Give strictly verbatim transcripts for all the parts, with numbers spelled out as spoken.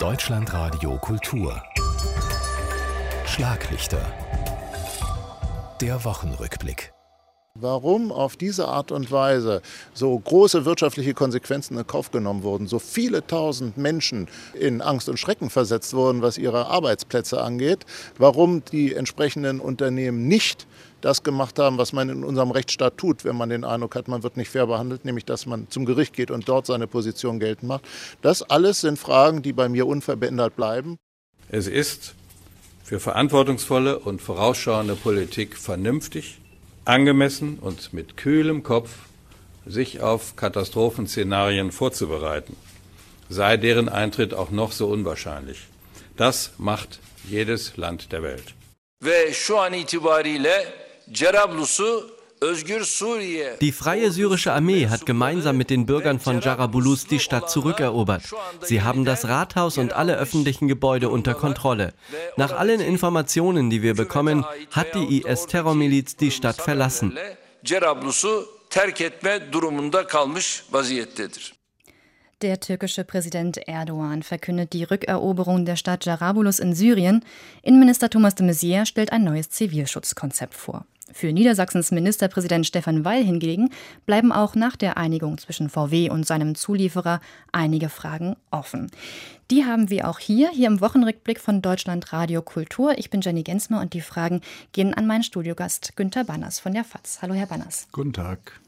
Deutschlandradio Kultur Schlaglichter. Der Wochenrückblick. Warum auf diese Art und Weise so große wirtschaftliche Konsequenzen in Kauf genommen wurden, so viele tausend Menschen in Angst und Schrecken versetzt wurden, was ihre Arbeitsplätze angeht, warum die entsprechenden Unternehmen nicht das gemacht haben, was man in unserem Rechtsstaat tut, wenn man den Eindruck hat, man wird nicht fair behandelt, nämlich dass man zum Gericht geht und dort seine Position geltend macht. Das alles sind Fragen, die bei mir unverändert bleiben. Es ist für verantwortungsvolle und vorausschauende Politik vernünftig, angemessen und mit kühlem Kopf sich auf Katastrophenszenarien vorzubereiten, sei deren Eintritt auch noch so unwahrscheinlich. Das macht jedes Land der Welt. Die Freie Syrische Armee hat gemeinsam mit den Bürgern von Jarabulus die Stadt zurückerobert. Sie haben das Rathaus und alle öffentlichen Gebäude unter Kontrolle. Nach allen Informationen, die wir bekommen, hat die I S-Terrormiliz die Stadt verlassen. Der türkische Präsident Erdogan verkündet die Rückeroberung der Stadt Jarabulus in Syrien. Innenminister Thomas de Maizière stellt ein neues Zivilschutzkonzept vor. Für Niedersachsens Ministerpräsident Stefan Weil hingegen bleiben auch nach der Einigung zwischen V W und seinem Zulieferer einige Fragen offen. Die haben wir auch hier, hier im Wochenrückblick von Deutschlandradio Kultur. Ich bin Jenny Gensmer und die Fragen gehen an meinen Studiogast Günther Banners von der F A Z. Hallo, Herr Banners. Guten Tag.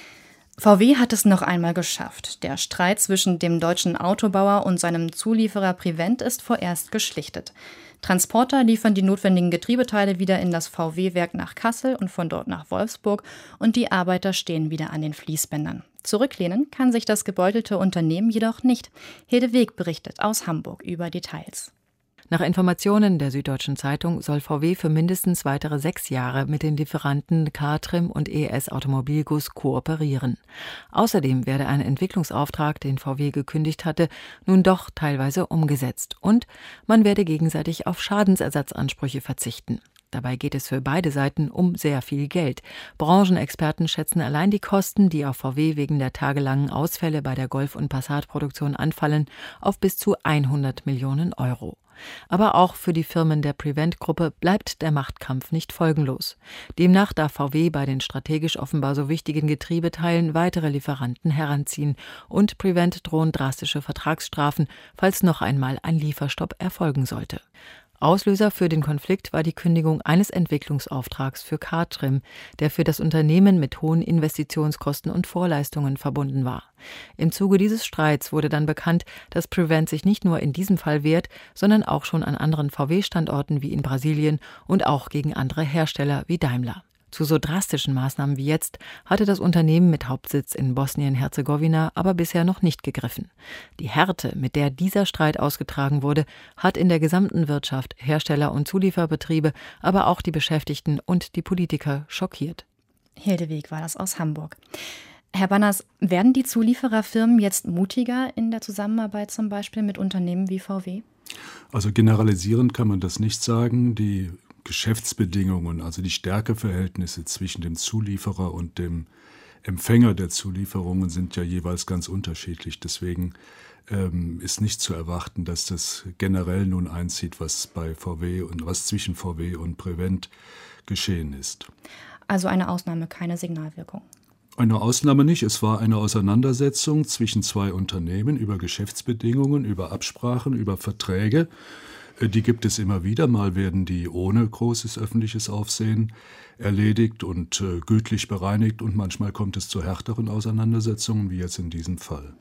V W hat es noch einmal geschafft. Der Streit zwischen dem deutschen Autobauer und seinem Zulieferer Prevent ist vorerst geschlichtet. Transporter liefern die notwendigen Getriebeteile wieder in das V W-Werk nach Kassel und von dort nach Wolfsburg und die Arbeiter stehen wieder an den Fließbändern. Zurücklehnen kann sich das gebeutelte Unternehmen jedoch nicht. Hilde Weg berichtet aus Hamburg über Details. Nach Informationen der Süddeutschen Zeitung soll V W für mindestens weitere sechs Jahre mit den Lieferanten K-Trim und E S Automobilguss kooperieren. Außerdem werde ein Entwicklungsauftrag, den V W gekündigt hatte, nun doch teilweise umgesetzt und man werde gegenseitig auf Schadensersatzansprüche verzichten. Dabei geht es für beide Seiten um sehr viel Geld. Branchenexperten schätzen allein die Kosten, die auf V W wegen der tagelangen Ausfälle bei der Golf- und Passat-Produktion anfallen, auf bis zu hundert Millionen Euro. Aber auch für die Firmen der Prevent-Gruppe bleibt der Machtkampf nicht folgenlos. Demnach darf V W bei den strategisch offenbar so wichtigen Getriebeteilen weitere Lieferanten heranziehen und Prevent drohen drastische Vertragsstrafen, falls noch einmal ein Lieferstopp erfolgen sollte. Auslöser für den Konflikt war die Kündigung eines Entwicklungsauftrags für K-Trim, der für das Unternehmen mit hohen Investitionskosten und Vorleistungen verbunden war. Im Zuge dieses Streits wurde dann bekannt, dass Prevent sich nicht nur in diesem Fall wehrt, sondern auch schon an anderen V W-Standorten wie in Brasilien und auch gegen andere Hersteller wie Daimler. Zu so drastischen Maßnahmen wie jetzt hatte das Unternehmen mit Hauptsitz in Bosnien-Herzegowina aber bisher noch nicht gegriffen. Die Härte, mit der dieser Streit ausgetragen wurde, hat in der gesamten Wirtschaft Hersteller- und Zulieferbetriebe, aber auch die Beschäftigten und die Politiker schockiert. Hilde Weg war das aus Hamburg. Herr Banners, werden die Zuliefererfirmen jetzt mutiger in der Zusammenarbeit zum Beispiel mit Unternehmen wie V W? Also generalisierend kann man das nicht sagen. Die Geschäftsbedingungen, also die Stärkeverhältnisse zwischen dem Zulieferer und dem Empfänger der Zulieferungen sind ja jeweils ganz unterschiedlich. Deswegen ähm, ist nicht zu erwarten, dass das generell nun einzieht, was bei V W und was zwischen V W und Prevent geschehen ist. Also eine Ausnahme, keine Signalwirkung. Eine Ausnahme nicht. Es war eine Auseinandersetzung zwischen zwei Unternehmen über Geschäftsbedingungen, über Absprachen, über Verträge. Die gibt es immer wieder. Mal werden die ohne großes öffentliches Aufsehen erledigt und äh, gütlich bereinigt und manchmal kommt es zu härteren Auseinandersetzungen, wie jetzt in diesem Fall.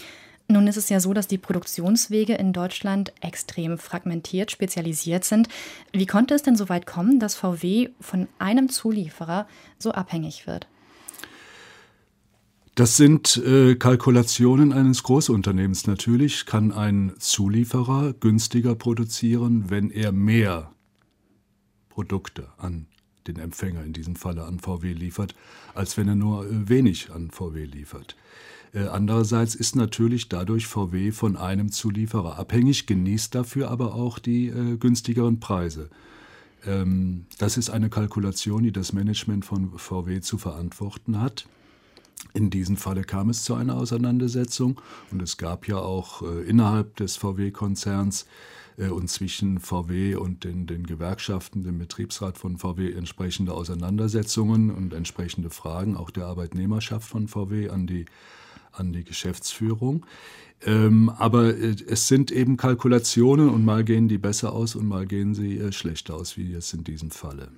Nun ist es ja so, dass die Produktionswege in Deutschland extrem fragmentiert, spezialisiert sind. Wie konnte es denn so weit kommen, dass V W von einem Zulieferer so abhängig wird? Das sind äh, Kalkulationen eines Großunternehmens. Natürlich kann ein Zulieferer günstiger produzieren, wenn er mehr Produkte an den Empfänger, in diesem Falle an V W, liefert, als wenn er nur äh, wenig an V W liefert. Äh, andererseits ist natürlich dadurch V W von einem Zulieferer abhängig, genießt dafür aber auch die äh, günstigeren Preise. Ähm, das ist eine Kalkulation, die das Management von V W zu verantworten hat. In diesem Falle kam es zu einer Auseinandersetzung und es gab ja auch äh, innerhalb des V W-Konzerns äh, und zwischen V W und den, den Gewerkschaften, dem Betriebsrat von V W entsprechende Auseinandersetzungen und entsprechende Fragen auch der Arbeitnehmerschaft von V W an die, an die Geschäftsführung. Ähm, aber äh, es sind eben Kalkulationen und mal gehen die besser aus und mal gehen sie äh, schlechter aus, wie jetzt in diesem Falle.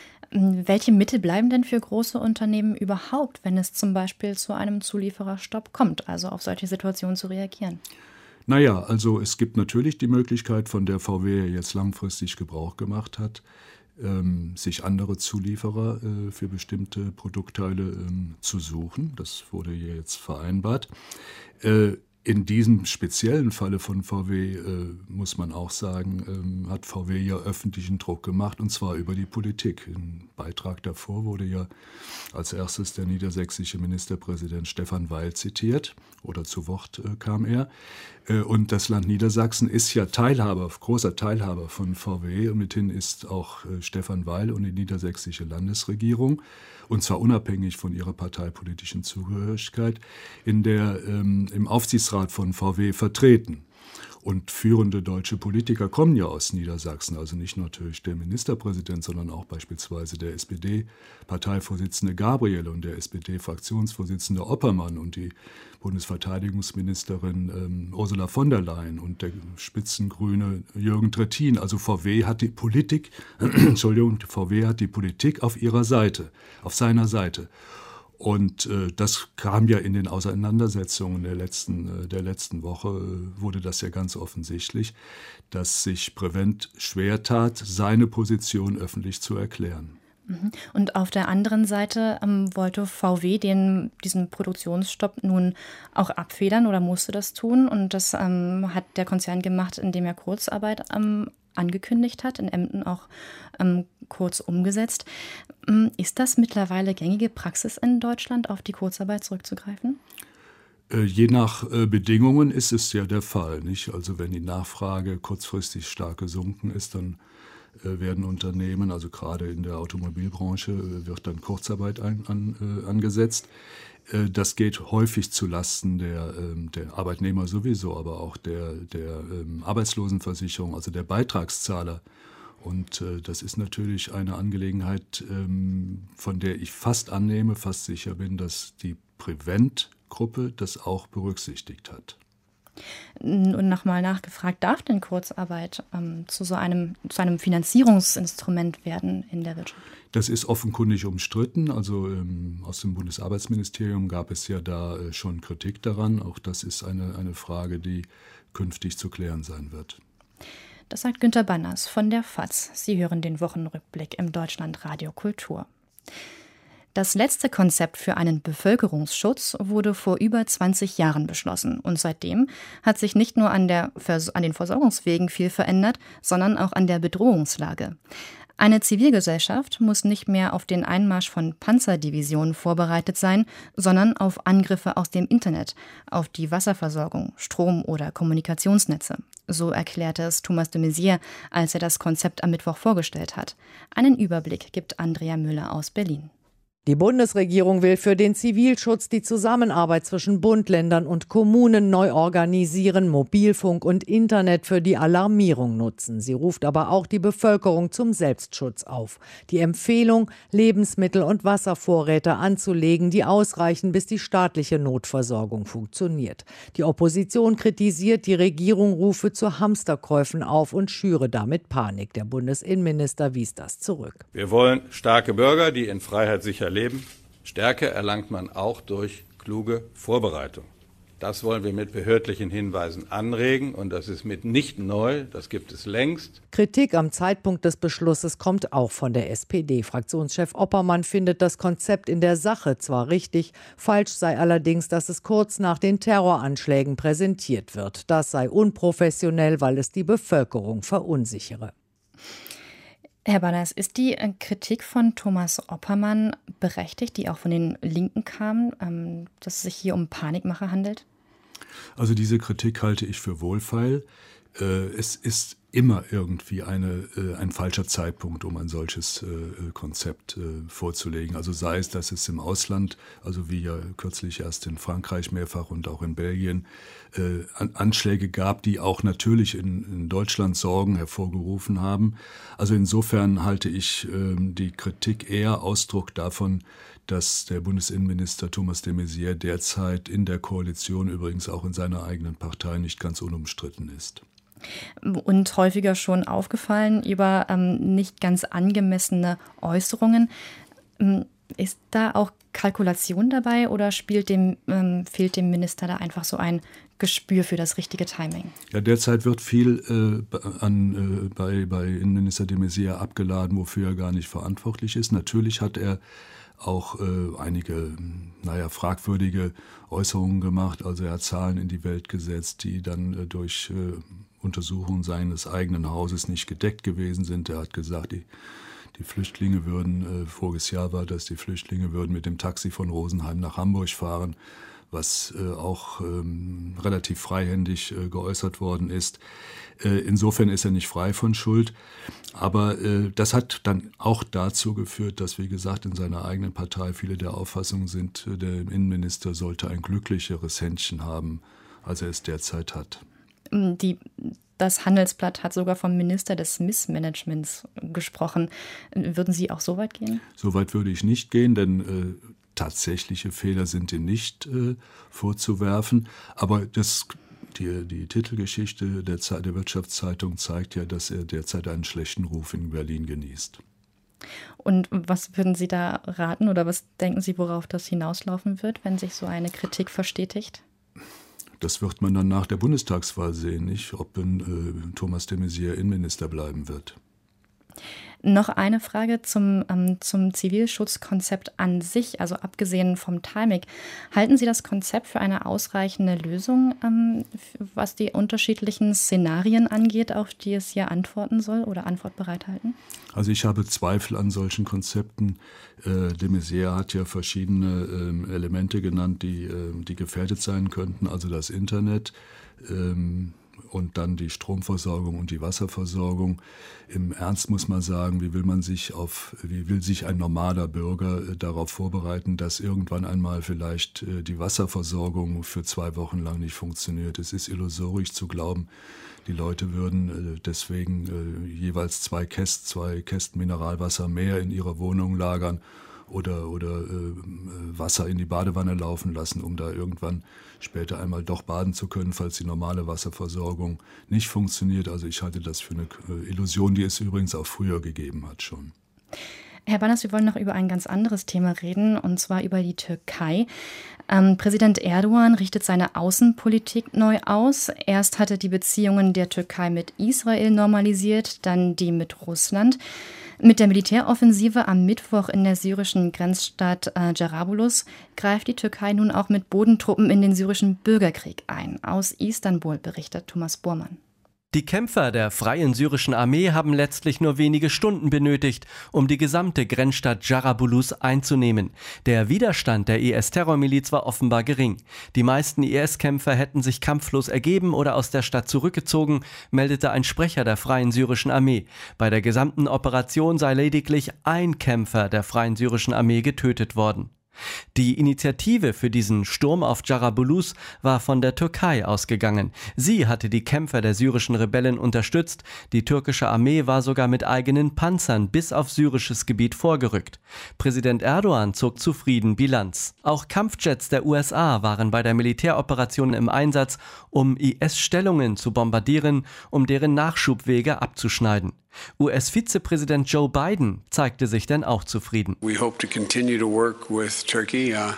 Welche Mittel bleiben denn für große Unternehmen überhaupt, wenn es zum Beispiel zu einem Zuliefererstopp kommt, also auf solche Situationen zu reagieren? Naja, also es gibt natürlich die Möglichkeit, von der V W jetzt langfristig Gebrauch gemacht hat, ähm, sich andere Zulieferer äh, für bestimmte Produktteile ähm, zu suchen. Das wurde hier jetzt vereinbart. Äh, In diesem speziellen Falle von V W, äh, muss man auch sagen, ähm, hat V W ja öffentlichen Druck gemacht, und zwar über die Politik. Im Beitrag davor wurde ja als erstes der niedersächsische Ministerpräsident Stefan Weil zitiert, oder zu Wort äh, kam er. Äh, und das Land Niedersachsen ist ja Teilhaber, großer Teilhaber von V W. Und mithin ist auch äh, Stefan Weil und die niedersächsische Landesregierung, und zwar unabhängig von ihrer parteipolitischen Zugehörigkeit, in der, ähm, im Aufsichtsrat von V W vertreten. Und führende deutsche Politiker kommen ja aus Niedersachsen, also nicht nur natürlich der Ministerpräsident, sondern auch beispielsweise der S P D-Parteivorsitzende Gabriel und der S P D-Fraktionsvorsitzende Oppermann und die Bundesverteidigungsministerin ähm, Ursula von der Leyen und der Spitzengrüne Jürgen Trittin. Also V W hat die Politik, Entschuldigung, V W hat die Politik auf ihrer Seite, auf seiner Seite. Und äh, das kam ja in den Auseinandersetzungen der letzten, äh, der letzten Woche, äh, wurde das ja ganz offensichtlich, dass sich Prevent schwer tat, seine Position öffentlich zu erklären. Und auf der anderen Seite ähm, wollte V W den, diesen Produktionsstopp nun auch abfedern oder musste das tun. Und das ähm, hat der Konzern gemacht, indem er Kurzarbeit ähm, angekündigt hat, in Emden auch ähm, kurz umgesetzt. Ist das mittlerweile gängige Praxis in Deutschland, auf die Kurzarbeit zurückzugreifen? Äh, je nach äh, Bedingungen ist es ja der Fall, nicht? Also wenn die Nachfrage kurzfristig stark gesunken ist, dann äh, werden Unternehmen, also gerade in der Automobilbranche, äh, wird dann Kurzarbeit ein, an, äh, angesetzt. Äh, das geht häufig zu Lasten der, äh, der Arbeitnehmer sowieso, aber auch der, der äh, Arbeitslosenversicherung, also der Beitragszahler. Und äh, das ist natürlich eine Angelegenheit, ähm, von der ich fast annehme, fast sicher bin, dass die Prevent-Gruppe das auch berücksichtigt hat. Und nochmal nachgefragt, darf denn Kurzarbeit ähm, zu so einem, zu einem Finanzierungsinstrument werden in der Wirtschaft? Das ist offenkundig umstritten. Also ähm, aus dem Bundesarbeitsministerium gab es ja da äh, schon Kritik daran. Auch das ist eine, eine Frage, die künftig zu klären sein wird. Das sagt Günter Banners von der F A Z. Sie hören den Wochenrückblick im Deutschlandradio Kultur. Das letzte Konzept für einen Bevölkerungsschutz wurde vor über zwanzig Jahren beschlossen. Und seitdem hat sich nicht nur an, der Vers- an den Versorgungswegen viel verändert, sondern auch an der Bedrohungslage. Eine Zivilgesellschaft muss nicht mehr auf den Einmarsch von Panzerdivisionen vorbereitet sein, sondern auf Angriffe aus dem Internet, auf die Wasserversorgung, Strom- oder Kommunikationsnetze. So erklärte es Thomas de Maizière, als er das Konzept am Mittwoch vorgestellt hat. Einen Überblick gibt Andrea Müller aus Berlin. Die Bundesregierung will für den Zivilschutz die Zusammenarbeit zwischen Bund, Ländern und Kommunen neu organisieren, Mobilfunk und Internet für die Alarmierung nutzen. Sie ruft aber auch die Bevölkerung zum Selbstschutz auf. Die Empfehlung, Lebensmittel- und Wasservorräte anzulegen, die ausreichen, bis die staatliche Notversorgung funktioniert. Die Opposition kritisiert, die Regierung rufe zu Hamsterkäufen auf und schüre damit Panik. Der Bundesinnenminister wies das zurück. Wir wollen starke Bürger, die in Freiheit sicher leben. Stärke erlangt man auch durch kluge Vorbereitung. Das wollen wir mit behördlichen Hinweisen anregen und das ist mit nicht neu, das gibt es längst. Kritik am Zeitpunkt des Beschlusses kommt auch von der S P D-Fraktionschef Oppermann findet das Konzept in der Sache zwar richtig, falsch sei allerdings, dass es kurz nach den Terroranschlägen präsentiert wird. Das sei unprofessionell, weil es die Bevölkerung verunsichere. Herr Banners, ist die Kritik von Thomas Oppermann berechtigt, die auch von den Linken kam, dass es sich hier um Panikmache handelt? Also diese Kritik halte ich für wohlfeil. Es ist immer irgendwie eine, äh, ein falscher Zeitpunkt, um ein solches äh, Konzept äh, vorzulegen. Also sei es, dass es im Ausland, also wie ja kürzlich erst in Frankreich mehrfach und auch in Belgien, äh, An- Anschläge gab, die auch natürlich in, in Deutschland Sorgen hervorgerufen haben. Also insofern halte ich äh, die Kritik eher Ausdruck davon, dass der Bundesinnenminister Thomas de Maizière derzeit in der Koalition, übrigens auch in seiner eigenen Partei, nicht ganz unumstritten ist. Und häufiger schon aufgefallen über ähm, nicht ganz angemessene Äußerungen. Ähm, ist da auch Kalkulation dabei oder spielt dem, ähm, fehlt dem Minister da einfach so ein Gespür für das richtige Timing? Ja, derzeit wird viel äh, an, äh, bei, bei Innenminister de Maizière abgeladen, wofür er gar nicht verantwortlich ist. Natürlich hat er auch äh, einige, naja, fragwürdige Äußerungen gemacht. Also er hat Zahlen in die Welt gesetzt, die dann äh, durch äh, Untersuchungen seines eigenen Hauses nicht gedeckt gewesen sind. Er hat gesagt, die, die Flüchtlinge würden, äh, voriges Jahr war das, die Flüchtlinge würden mit dem Taxi von Rosenheim nach Hamburg fahren, was äh, auch ähm, relativ freihändig äh, geäußert worden ist. Äh, insofern ist er nicht frei von Schuld. Aber äh, das hat dann auch dazu geführt, dass, wie gesagt, in seiner eigenen Partei viele der Auffassung sind, äh, der Innenminister sollte ein glücklicheres Händchen haben, als er es derzeit hat. Die, das Handelsblatt hat sogar vom Minister des Missmanagements gesprochen. Würden Sie auch so weit gehen? So weit würde ich nicht gehen, denn äh, tatsächliche Fehler sind ihm nicht äh, vorzuwerfen. Aber das, die, die Titelgeschichte der, Ze- der Wirtschaftszeitung zeigt ja, dass er derzeit einen schlechten Ruf in Berlin genießt. Und was würden Sie da raten oder was denken Sie, worauf das hinauslaufen wird, wenn sich so eine Kritik verstetigt? Das wird man dann nach der Bundestagswahl sehen, nicht, ob in, äh, Thomas de Maizière Innenminister bleiben wird. Noch eine Frage zum, ähm, zum Zivilschutzkonzept an sich, also abgesehen vom Timing. Halten Sie das Konzept für eine ausreichende Lösung, ähm, was die unterschiedlichen Szenarien angeht, auf die es hier antworten soll oder Antwort bereithalten? Also ich habe Zweifel an solchen Konzepten. Äh, de Maizière hat ja verschiedene äh, Elemente genannt, die, äh, die gefährdet sein könnten, also das Internet, ähm, und dann die Stromversorgung und die Wasserversorgung. Im Ernst muss man sagen, wie will man sich auf, wie will sich ein normaler Bürger äh, darauf vorbereiten, dass irgendwann einmal vielleicht äh, die Wasserversorgung für zwei Wochen lang nicht funktioniert. Es ist illusorisch zu glauben, die Leute würden äh, deswegen äh, jeweils zwei Kästen, zwei Kästen Mineralwasser mehr in ihrer Wohnung lagern oder, oder äh, Wasser in die Badewanne laufen lassen, um da irgendwann später einmal doch baden zu können, falls die normale Wasserversorgung nicht funktioniert. Also ich halte das für eine äh, Illusion, die es übrigens auch früher gegeben hat schon. Herr Banners, wir wollen noch über ein ganz anderes Thema reden, und zwar über die Türkei. Ähm, Präsident Erdogan richtet seine Außenpolitik neu aus. Erst hat er die Beziehungen der Türkei mit Israel normalisiert, dann die mit Russland. Mit der Militäroffensive am Mittwoch in der syrischen Grenzstadt äh, Jarabulus greift die Türkei nun auch mit Bodentruppen in den syrischen Bürgerkrieg ein. Aus Istanbul berichtet Thomas Bormann. Die Kämpfer der Freien Syrischen Armee haben letztlich nur wenige Stunden benötigt, um die gesamte Grenzstadt Jarabulus einzunehmen. Der Widerstand der I S-Terrormiliz war offenbar gering. Die meisten I S-Kämpfer hätten sich kampflos ergeben oder aus der Stadt zurückgezogen, meldete ein Sprecher der Freien Syrischen Armee. Bei der gesamten Operation sei lediglich ein Kämpfer der Freien Syrischen Armee getötet worden. Die Initiative für diesen Sturm auf Jarabulus war von der Türkei ausgegangen. Sie hatte die Kämpfer der syrischen Rebellen unterstützt. Die türkische Armee war sogar mit eigenen Panzern bis auf syrisches Gebiet vorgerückt. Präsident Erdogan zog zufrieden Bilanz. Auch Kampfjets der U S A waren bei der Militäroperation im Einsatz, um I S-Stellungen zu bombardieren, um deren Nachschubwege abzuschneiden. U S-Vizepräsident Joe Biden zeigte sich denn auch zufrieden. We hope to continue to work with Turkey uh,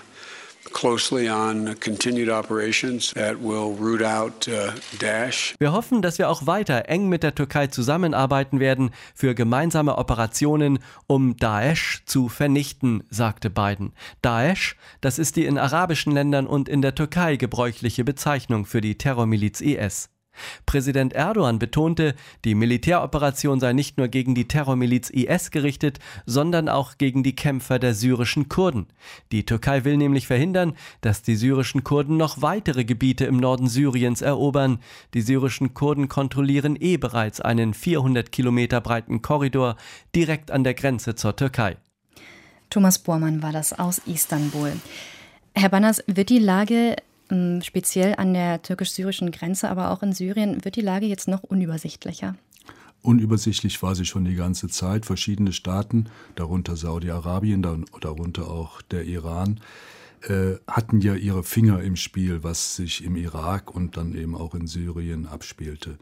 closely on continued operations that will root out uh, Daesh. Wir hoffen, dass wir auch weiter eng mit der Türkei zusammenarbeiten werden für gemeinsame Operationen, um Daesh zu vernichten, sagte Biden. Daesh, das ist die in arabischen Ländern und in der Türkei gebräuchliche Bezeichnung für die Terrormiliz I S. Präsident Erdogan betonte, die Militäroperation sei nicht nur gegen die Terrormiliz I S gerichtet, sondern auch gegen die Kämpfer der syrischen Kurden. Die Türkei will nämlich verhindern, dass die syrischen Kurden noch weitere Gebiete im Norden Syriens erobern. Die syrischen Kurden kontrollieren eh bereits einen vierhundert Kilometer breiten Korridor direkt an der Grenze zur Türkei. Thomas Bormann war das aus Istanbul. Herr Banners, wird die Lage speziell an der türkisch-syrischen Grenze, aber auch in Syrien, wird die Lage jetzt noch unübersichtlicher? Unübersichtlich war sie schon die ganze Zeit. Verschiedene Staaten, darunter Saudi-Arabien, darunter auch der Iran, äh, hatten ja ihre Finger im Spiel, was sich im Irak und dann eben auch in Syrien abspielte.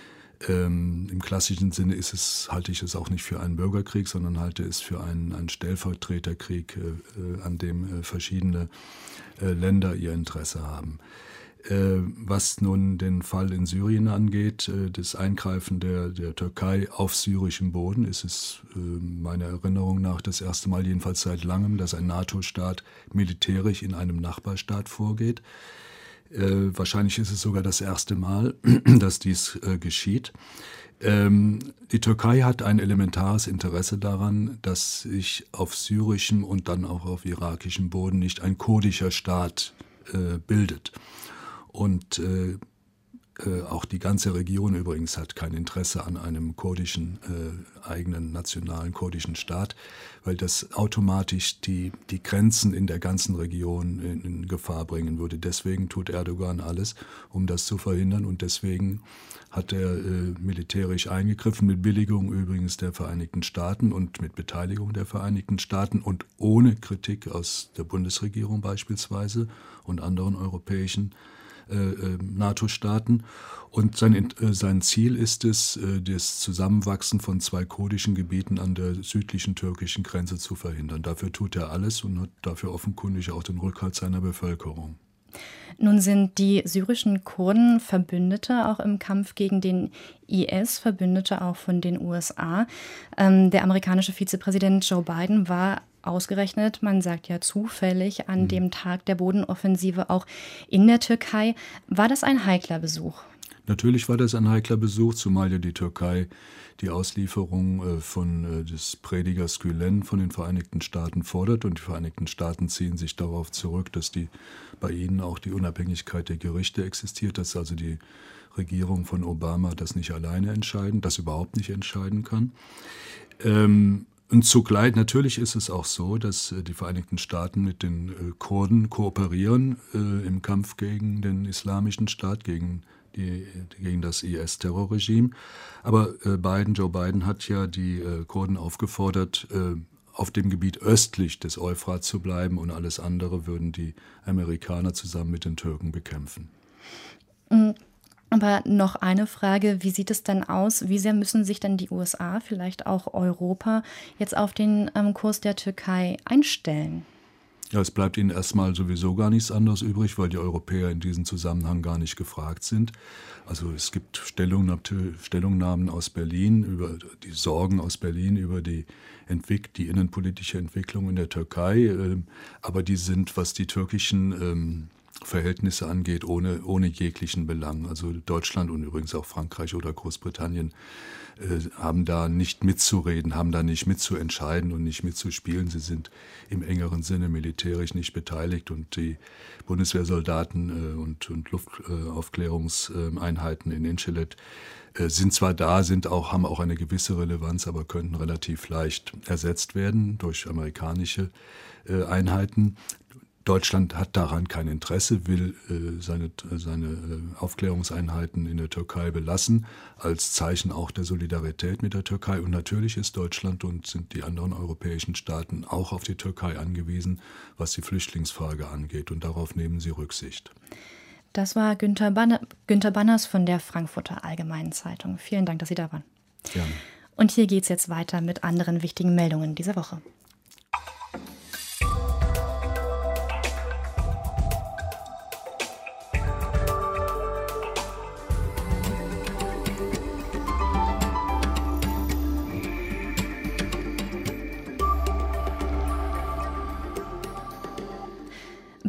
Ähm, Im klassischen Sinne ist es, halte ich es auch nicht für einen Bürgerkrieg, sondern halte es für einen, einen Stellvertreterkrieg, äh, an dem äh, verschiedene äh, Länder ihr Interesse haben. Äh, was nun den Fall in Syrien angeht, äh, das Eingreifen der, der Türkei auf syrischem Boden, ist es äh, meiner Erinnerung nach das erste Mal, jedenfalls seit langem, dass ein NATO-Staat militärisch in einem Nachbarstaat vorgeht. Äh, wahrscheinlich ist es sogar das erste Mal, dass dies äh, geschieht. Ähm, die Türkei hat ein elementares Interesse daran, dass sich auf syrischem und dann auch auf irakischem Boden nicht ein kurdischer Staat äh, bildet. Und äh, äh, auch die ganze Region übrigens hat kein Interesse an einem kurdischen, äh, eigenen nationalen kurdischen Staat, weil das automatisch die, die Grenzen in der ganzen Region in, in Gefahr bringen würde. Deswegen tut Erdogan alles, um das zu verhindern, und deswegen hat er äh, militärisch eingegriffen, mit Billigung übrigens der Vereinigten Staaten und mit Beteiligung der Vereinigten Staaten und ohne Kritik aus der Bundesregierung beispielsweise und anderen europäischen Äh, NATO-Staaten. Und sein, äh, sein Ziel ist es, äh, das Zusammenwachsen von zwei kurdischen Gebieten an der südlichen türkischen Grenze zu verhindern. Dafür tut er alles und hat dafür offenkundig auch den Rückhalt seiner Bevölkerung. Nun sind die syrischen Kurden Verbündete auch im Kampf gegen den I S, Verbündete auch von den U S A. Ähm, der amerikanische Vizepräsident Joe Biden war ausgerechnet, man sagt ja zufällig, an mhm. dem Tag der Bodenoffensive auch in der Türkei. War das ein heikler Besuch? Natürlich war das ein heikler Besuch, zumal ja die Türkei die Auslieferung äh, von äh, des Predigers Gülen von den Vereinigten Staaten fordert. Und die Vereinigten Staaten ziehen sich darauf zurück, dass die, bei ihnen auch die Unabhängigkeit der Gerichte existiert, dass also die Regierung von Obama das nicht alleine entscheiden, das überhaupt nicht entscheiden kann. Ähm, Und zugleich, natürlich ist es auch so, dass äh, die Vereinigten Staaten mit den äh, Kurden kooperieren äh, im Kampf gegen den Islamischen Staat, gegen, die, gegen das I S-Terrorregime. Aber äh, Biden, Joe Biden hat ja die äh, Kurden aufgefordert, äh, auf dem Gebiet östlich des Euphrat zu bleiben, und alles andere würden die Amerikaner zusammen mit den Türken bekämpfen. Mhm. Aber noch eine Frage, wie sieht es denn aus? Wie sehr müssen sich denn die U S A, vielleicht auch Europa, jetzt auf den ähm, Kurs der Türkei einstellen? Ja, es bleibt ihnen erstmal sowieso gar nichts anderes übrig, weil die Europäer in diesem Zusammenhang gar nicht gefragt sind. Also es gibt Stellungnahmen, Stellungnahmen aus Berlin, über die Sorgen aus Berlin über die, Entwick- die innenpolitische Entwicklung in der Türkei. Äh, aber die sind, was die türkischen ähm, Verhältnisse angeht, ohne, ohne jeglichen Belang. Also Deutschland und übrigens auch Frankreich oder Großbritannien äh, haben da nicht mitzureden, haben da nicht mitzuentscheiden und nicht mitzuspielen. Sie sind im engeren Sinne militärisch nicht beteiligt, und die Bundeswehrsoldaten äh, und, und Luftaufklärungseinheiten äh, in Incirlik äh, sind zwar da, sind auch, haben auch eine gewisse Relevanz, aber könnten relativ leicht ersetzt werden durch amerikanische äh, Einheiten. Deutschland hat daran kein Interesse, will äh, seine, seine äh, Aufklärungseinheiten in der Türkei belassen, als Zeichen auch der Solidarität mit der Türkei. Und natürlich ist Deutschland und sind die anderen europäischen Staaten auch auf die Türkei angewiesen, was die Flüchtlingsfrage angeht. Und darauf nehmen sie Rücksicht. Das war Günther, Banner, Günther Banners von der Frankfurter Allgemeinen Zeitung. Vielen Dank, dass Sie da waren. Gerne. Und hier geht es jetzt weiter mit anderen wichtigen Meldungen dieser Woche.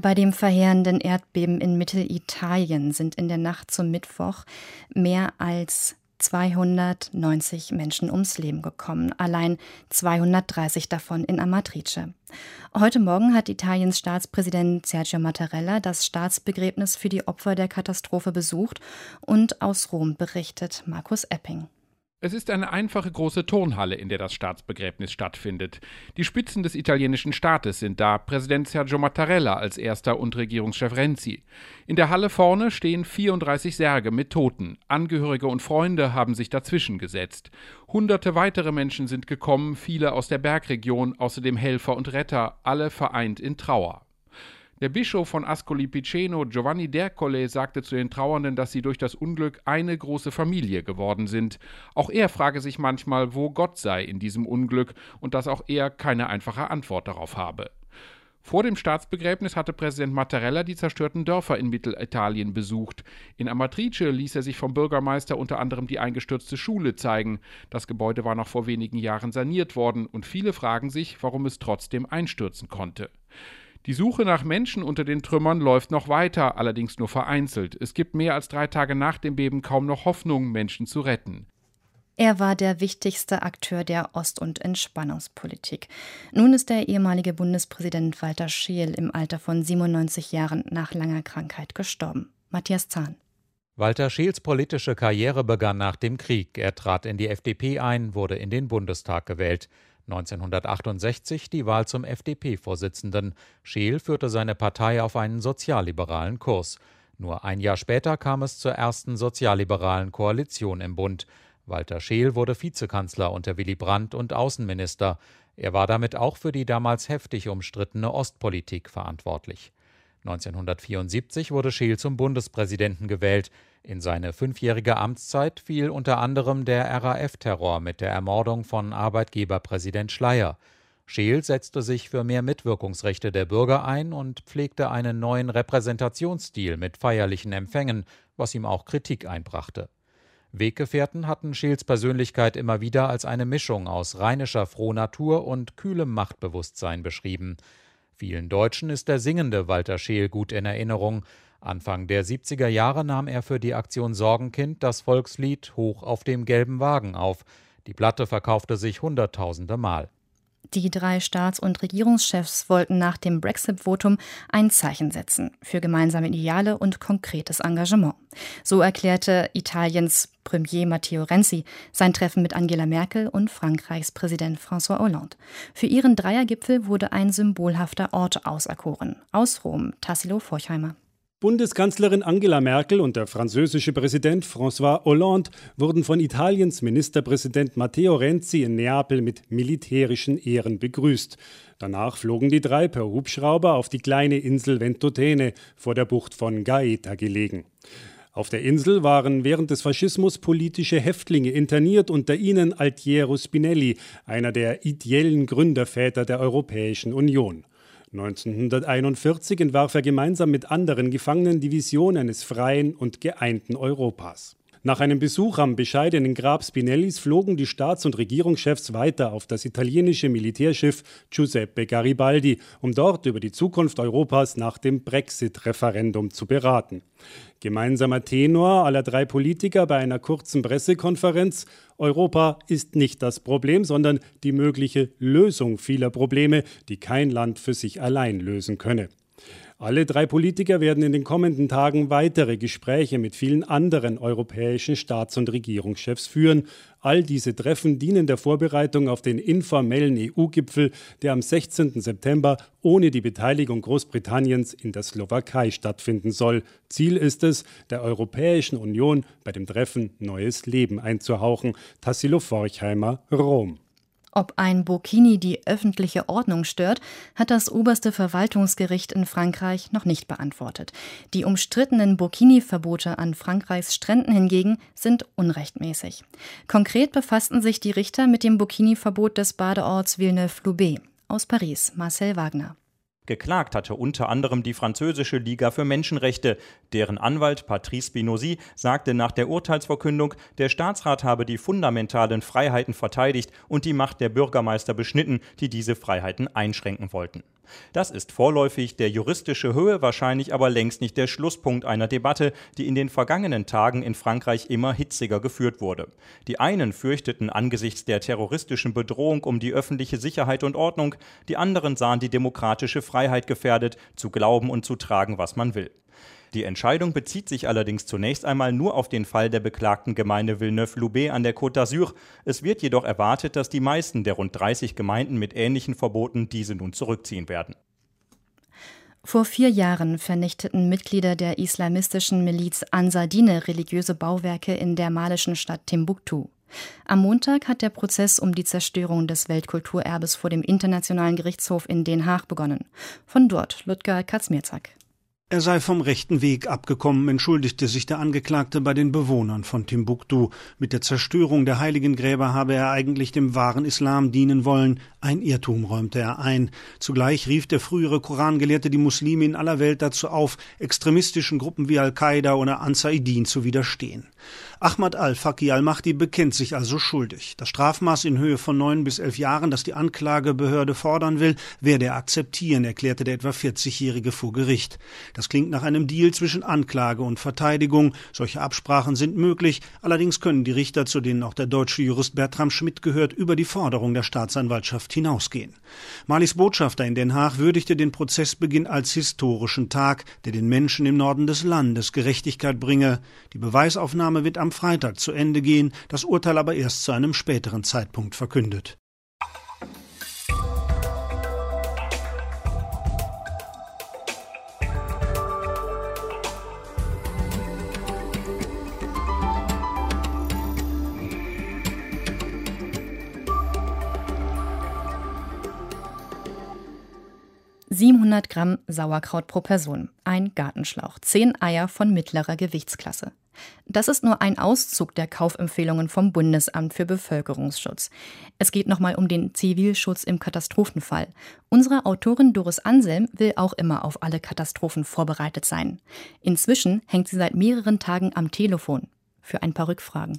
Bei dem verheerenden Erdbeben in Mittelitalien sind in der Nacht zum Mittwoch mehr als zweihundertneunzig Menschen ums Leben gekommen, allein zweihundertdreißig davon in Amatrice. Heute Morgen hat Italiens Staatspräsident Sergio Mattarella das Staatsbegräbnis für die Opfer der Katastrophe besucht und aus Rom berichtet Markus Epping. Es ist eine einfache große Turnhalle, in der das Staatsbegräbnis stattfindet. Die Spitzen des italienischen Staates sind da, Präsident Sergio Mattarella als erster und Regierungschef Renzi. In der Halle vorne stehen vierunddreißig Särge mit Toten. Angehörige und Freunde haben sich dazwischen gesetzt. Hunderte weitere Menschen sind gekommen, viele aus der Bergregion, außerdem Helfer und Retter, alle vereint in Trauer. Der Bischof von Ascoli Piceno, Giovanni d'Ercole, sagte zu den Trauernden, dass sie durch das Unglück eine große Familie geworden sind. Auch er frage sich manchmal, wo Gott sei in diesem Unglück und dass auch er keine einfache Antwort darauf habe. Vor dem Staatsbegräbnis hatte Präsident Mattarella die zerstörten Dörfer in Mittelitalien besucht. In Amatrice ließ er sich vom Bürgermeister unter anderem die eingestürzte Schule zeigen. Das Gebäude war noch vor wenigen Jahren saniert worden und viele fragen sich, warum es trotzdem einstürzen konnte. Die Suche nach Menschen unter den Trümmern läuft noch weiter, allerdings nur vereinzelt. Es gibt mehr als drei Tage nach dem Beben kaum noch Hoffnung, Menschen zu retten. Er war der wichtigste Akteur der Ost- und Entspannungspolitik. Nun ist der ehemalige Bundespräsident Walter Scheel im Alter von siebenundneunzig Jahren nach langer Krankheit gestorben. Matthias Zahn. Walter Scheels politische Karriere begann nach dem Krieg. Er trat in die F D P ein, wurde in den Bundestag gewählt. neunzehnhundertachtundsechzig die Wahl zum F D P-Vorsitzenden. Scheel führte seine Partei auf einen sozialliberalen Kurs. Nur ein Jahr später kam es zur ersten sozialliberalen Koalition im Bund. Walter Scheel wurde Vizekanzler unter Willy Brandt und Außenminister. Er war damit auch für die damals heftig umstrittene Ostpolitik verantwortlich. neunzehnhundertvierundsiebzig wurde Scheel zum Bundespräsidenten gewählt. In seine fünfjährige Amtszeit fiel unter anderem der R A F-Terror mit der Ermordung von Arbeitgeberpräsident Schleyer. Scheel setzte sich für mehr Mitwirkungsrechte der Bürger ein und pflegte einen neuen Repräsentationsstil mit feierlichen Empfängen, was ihm auch Kritik einbrachte. Weggefährten hatten Scheels Persönlichkeit immer wieder als eine Mischung aus rheinischer Frohnatur und kühlem Machtbewusstsein beschrieben. Vielen Deutschen ist der singende Walter Scheel gut in Erinnerung. Anfang der siebziger Jahre nahm er für die Aktion Sorgenkind das Volkslied Hoch auf dem gelben Wagen auf. Die Platte verkaufte sich hunderttausende Mal. Die drei Staats- und Regierungschefs wollten nach dem Brexit-Votum ein Zeichen setzen für gemeinsame Ideale und konkretes Engagement. So erklärte Italiens Premier Matteo Renzi sein Treffen mit Angela Merkel und Frankreichs Präsident François Hollande. Für ihren Dreiergipfel wurde ein symbolhafter Ort auserkoren. Aus Rom, Tassilo Forchheimer. Bundeskanzlerin Angela Merkel und der französische Präsident François Hollande wurden von Italiens Ministerpräsident Matteo Renzi in Neapel mit militärischen Ehren begrüßt. Danach flogen die drei per Hubschrauber auf die kleine Insel Ventotene vor der Bucht von Gaeta gelegen. Auf der Insel waren während des Faschismus politische Häftlinge interniert, unter ihnen Altiero Spinelli, einer der ideellen Gründerväter der Europäischen Union. neunzehnhunderteinundvierzig entwarf er gemeinsam mit anderen Gefangenen die Vision eines freien und geeinten Europas. Nach einem Besuch am bescheidenen Grab Spinellis flogen die Staats- und Regierungschefs weiter auf das italienische Militärschiff Giuseppe Garibaldi, um dort über die Zukunft Europas nach dem Brexit-Referendum zu beraten. Gemeinsamer Tenor aller drei Politiker bei einer kurzen Pressekonferenz: Europa ist nicht das Problem, sondern die mögliche Lösung vieler Probleme, die kein Land für sich allein lösen könne. Alle drei Politiker werden in den kommenden Tagen weitere Gespräche mit vielen anderen europäischen Staats- und Regierungschefs führen. All diese Treffen dienen der Vorbereitung auf den informellen E U-Gipfel, der am sechzehnten September ohne die Beteiligung Großbritanniens in der Slowakei stattfinden soll. Ziel ist es, der Europäischen Union bei dem Treffen neues Leben einzuhauchen. Tassilo Forchheimer, Rom. Ob ein Burkini die öffentliche Ordnung stört, hat das oberste Verwaltungsgericht in Frankreich noch nicht beantwortet. Die umstrittenen Burkini-Verbote an Frankreichs Stränden hingegen sind unrechtmäßig. Konkret befassten sich die Richter mit dem Burkini-Verbot des Badeorts Villeneuve-Loubet. Aus Paris, Marcel Wagner. Geklagt hatte unter anderem die französische Liga für Menschenrechte. Deren Anwalt Patrice Spinozzi sagte nach der Urteilsverkündung, der Staatsrat habe die fundamentalen Freiheiten verteidigt und die Macht der Bürgermeister beschnitten, die diese Freiheiten einschränken wollten. Das ist vorläufig der juristische Höhe, wahrscheinlich aber längst nicht der Schlusspunkt einer Debatte, die in den vergangenen Tagen in Frankreich immer hitziger geführt wurde. Die einen fürchteten angesichts der terroristischen Bedrohung um die öffentliche Sicherheit und Ordnung, die anderen sahen die demokratische Freiheit gefährdet, zu glauben und zu tragen, was man will. Die Entscheidung bezieht sich allerdings zunächst einmal nur auf den Fall der beklagten Gemeinde Villeneuve-Loubet an der Côte d'Azur. Es wird jedoch erwartet, dass die meisten der rund dreißig Gemeinden mit ähnlichen Verboten diese nun zurückziehen werden. Vor vier Jahren vernichteten Mitglieder der islamistischen Miliz Ansar Dine religiöse Bauwerke in der malischen Stadt Timbuktu. Am Montag hat der Prozess um die Zerstörung des Weltkulturerbes vor dem Internationalen Gerichtshof in Den Haag begonnen. Von dort Ludger Kaczmierzak. Er sei vom rechten Weg abgekommen, entschuldigte sich der Angeklagte bei den Bewohnern von Timbuktu. Mit der Zerstörung der heiligen Gräber habe er eigentlich dem wahren Islam dienen wollen. Ein Irrtum räumte er ein. Zugleich rief der frühere Korangelehrte die Muslime in aller Welt dazu auf, extremistischen Gruppen wie Al-Qaida oder Ansar-Din zu widerstehen. Ahmad al-Faqi al-Mahdi bekennt sich also schuldig. Das Strafmaß in Höhe von neun bis elf Jahren, das die Anklagebehörde fordern will, werde er akzeptieren, erklärte der etwa vierzigjährige vor Gericht. Das klingt nach einem Deal zwischen Anklage und Verteidigung. Solche Absprachen sind möglich. Allerdings können die Richter, zu denen auch der deutsche Jurist Bertram Schmidt gehört, über die Forderung der Staatsanwaltschaft hinausgehen. Malis Botschafter in Den Haag würdigte den Prozessbeginn als historischen Tag, der den Menschen im Norden des Landes Gerechtigkeit bringe. Die Beweisaufnahme wird am Freitag zu Ende gehen, das Urteil aber erst zu einem späteren Zeitpunkt verkündet. siebenhundert Gramm Sauerkraut pro Person, ein Gartenschlauch, zehn Eier von mittlerer Gewichtsklasse. Das ist nur ein Auszug der Kaufempfehlungen vom Bundesamt für Bevölkerungsschutz. Es geht nochmal um den Zivilschutz im Katastrophenfall. Unsere Autorin Doris Anselm will auch immer auf alle Katastrophen vorbereitet sein. Inzwischen hängt sie seit mehreren Tagen am Telefon für ein paar Rückfragen.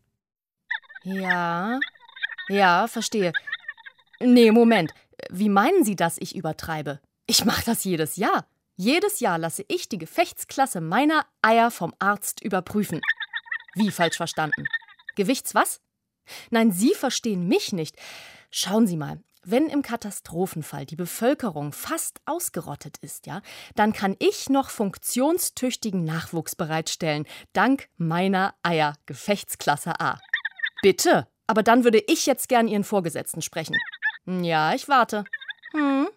Ja, ja, verstehe. Nee, Moment. Wie meinen Sie, dass ich übertreibe? Ich mache das jedes Jahr. Jedes Jahr lasse ich die Gefechtsklasse meiner Eier vom Arzt überprüfen. Wie falsch verstanden? Gewichts was? Nein, Sie verstehen mich nicht. Schauen Sie mal, wenn im Katastrophenfall die Bevölkerung fast ausgerottet ist, ja, dann kann ich noch funktionstüchtigen Nachwuchs bereitstellen, dank meiner Eier Gefechtsklasse A. Bitte, aber dann würde ich jetzt gern Ihren Vorgesetzten sprechen. Ja, ich warte. Hm.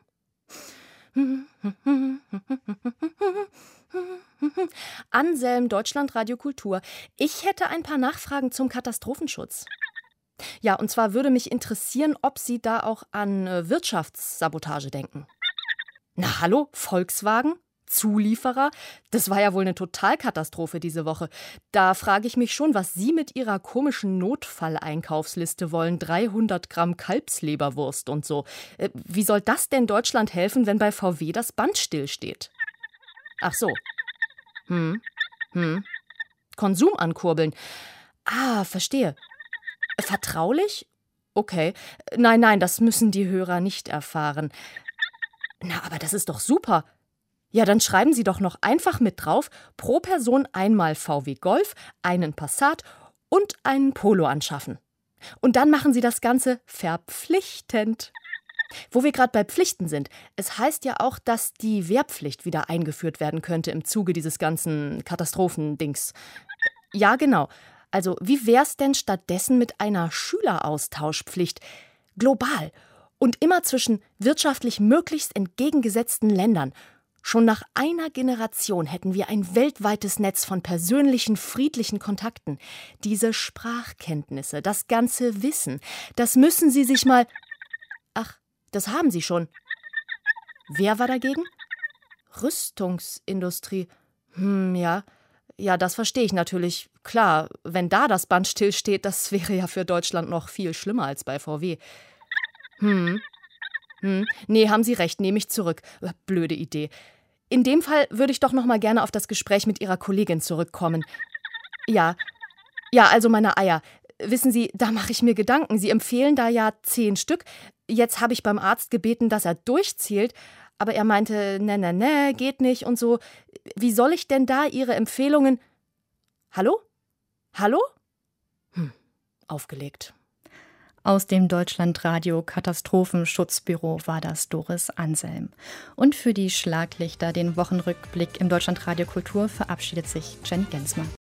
Anselm, Deutschlandradio Kultur. Ich hätte ein paar Nachfragen zum Katastrophenschutz. Ja, und zwar würde mich interessieren, ob Sie da auch an äh, Wirtschaftssabotage denken. Na hallo, Volkswagen? Zulieferer? Das war ja wohl eine Totalkatastrophe diese Woche. Da frage ich mich schon, was Sie mit Ihrer komischen Notfalleinkaufsliste wollen. dreihundert Gramm Kalbsleberwurst und so. Äh, wie soll das denn Deutschland helfen, wenn bei V W das Band stillsteht? Ach so. Hm. Hm. Konsum ankurbeln. Ah, verstehe. Vertraulich? Okay. Nein, nein, das müssen die Hörer nicht erfahren. Na, aber das ist doch super. Ja, dann schreiben Sie doch noch einfach mit drauf, pro Person einmal V W Golf, einen Passat und einen Polo anschaffen. Und dann machen Sie das Ganze verpflichtend. Wo wir gerade bei Pflichten sind, es heißt ja auch, dass die Wehrpflicht wieder eingeführt werden könnte im Zuge dieses ganzen Katastrophendings. Ja, genau. Also, wie wär's denn stattdessen mit einer Schüleraustauschpflicht? Global und immer zwischen wirtschaftlich möglichst entgegengesetzten Ländern. Schon nach einer Generation hätten wir ein weltweites Netz von persönlichen, friedlichen Kontakten. Diese Sprachkenntnisse, das ganze Wissen, das müssen Sie sich mal... Ach, das haben Sie schon. Wer war dagegen? Rüstungsindustrie. Hm, ja. Ja, das verstehe ich natürlich. Klar, wenn da das Band stillsteht, das wäre ja für Deutschland noch viel schlimmer als bei V W. Hm. Hm, nee, haben Sie recht, nehme ich zurück. Blöde Idee. In dem Fall würde ich doch noch mal gerne auf das Gespräch mit Ihrer Kollegin zurückkommen. Ja, ja, also meine Eier. Wissen Sie, da mache ich mir Gedanken. Sie empfehlen da ja zehn Stück. Jetzt habe ich beim Arzt gebeten, dass er durchzählt. Aber er meinte, ne, ne, ne, geht nicht und so. Wie soll ich denn da Ihre Empfehlungen... Hallo? Hallo? Hm, aufgelegt. Aus dem Deutschlandradio Katastrophenschutzbüro war das Doris Anselm. Und für die Schlaglichter, den Wochenrückblick im Deutschlandradio Kultur, verabschiedet sich Jenny Gensmer.